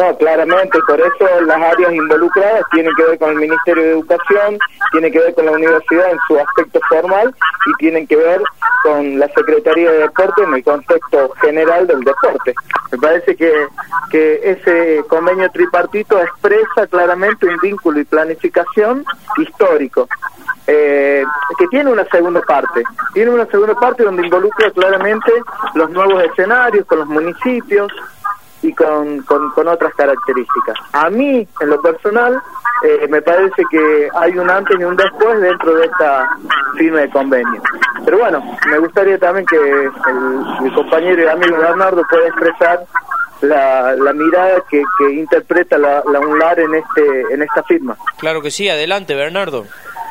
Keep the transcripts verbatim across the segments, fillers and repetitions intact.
No, claramente, por eso las áreas involucradas tienen que ver con el Ministerio de Educación, tienen que ver con la universidad en su aspecto formal y tienen que ver con la Secretaría de Deporte en el contexto general del deporte. Me parece que, que ese convenio tripartito expresa claramente un vínculo y planificación histórico, eh, que tiene una segunda parte, tiene una segunda parte donde involucra claramente los nuevos escenarios con los municipios, y con, con, con otras características. A mí, en lo personal, eh, me parece que hay un antes y un después dentro de esta firma de convenio. Pero bueno, me gustaría también que el, el compañero y amigo Bernardo pueda expresar la, la mirada que, que interpreta la, la UNLAR en, este, en esta firma. Claro que sí, adelante Bernardo.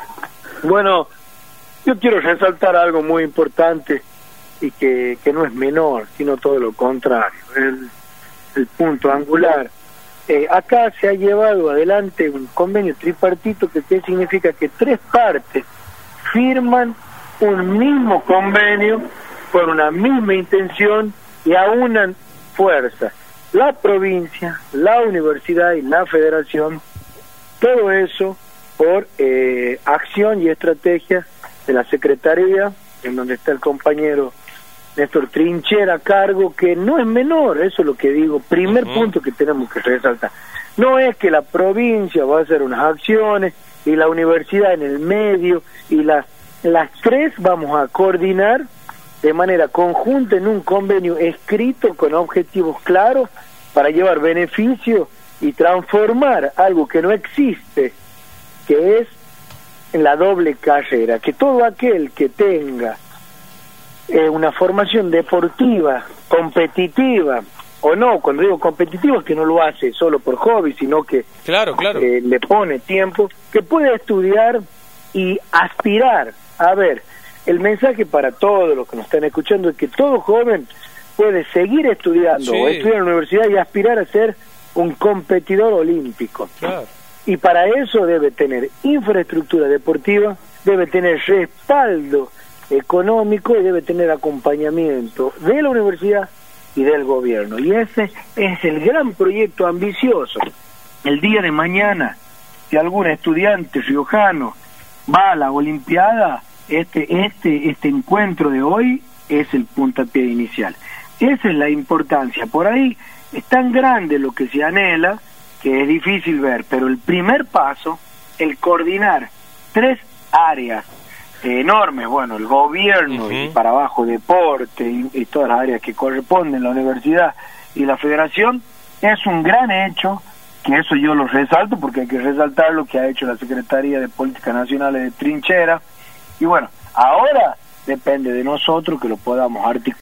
Bueno, yo quiero resaltar algo muy importante y que, que no es menor, sino todo lo contrario. El, el punto angular. Eh, acá se ha llevado adelante un convenio tripartito que ¿qué significa? Que tres partes firman un mismo convenio con una misma intención y aunan fuerzas. La provincia, la universidad y la federación, todo eso por eh, acción y estrategia de la Secretaría, en donde está el compañero Néstor Trinchera a cargo, que no es menor, eso es lo que digo, primer uh-huh. punto que tenemos que resaltar. No es que la provincia va a hacer unas acciones y la universidad en el medio y las, las tres vamos a coordinar de manera conjunta en un convenio escrito con objetivos claros para llevar beneficio y transformar algo que no existe, que es la doble carrera, que todo aquel que tenga Eh, una formación deportiva, competitiva, o no, cuando digo competitiva es que no lo hace solo por hobby, sino que claro, claro. Eh, le pone tiempo, que puede estudiar y aspirar. A ver, el mensaje para todos los que nos están escuchando es que todo joven puede seguir estudiando sí. o estudiar en la universidad y aspirar a ser un competidor olímpico. Claro. Y para eso debe tener infraestructura deportiva, debe tener respaldo económico y debe tener acompañamiento de la universidad y del gobierno. Y ese es el gran proyecto ambicioso. El día de mañana, si algún estudiante riojano va a la Olimpiada, este, este, este encuentro de hoy es el puntapié inicial. Esa es la importancia. Por ahí es tan grande lo que se anhela que es difícil ver, pero el primer paso, el coordinar tres áreas enormes, bueno, el gobierno uh-huh. y para abajo deporte y, y todas las áreas que corresponden, la universidad y la federación, es un gran hecho, que eso yo lo resalto porque hay que resaltar lo que ha hecho la Secretaría de Políticas Nacionales de Trinchera, y bueno, ahora depende de nosotros que lo podamos articular.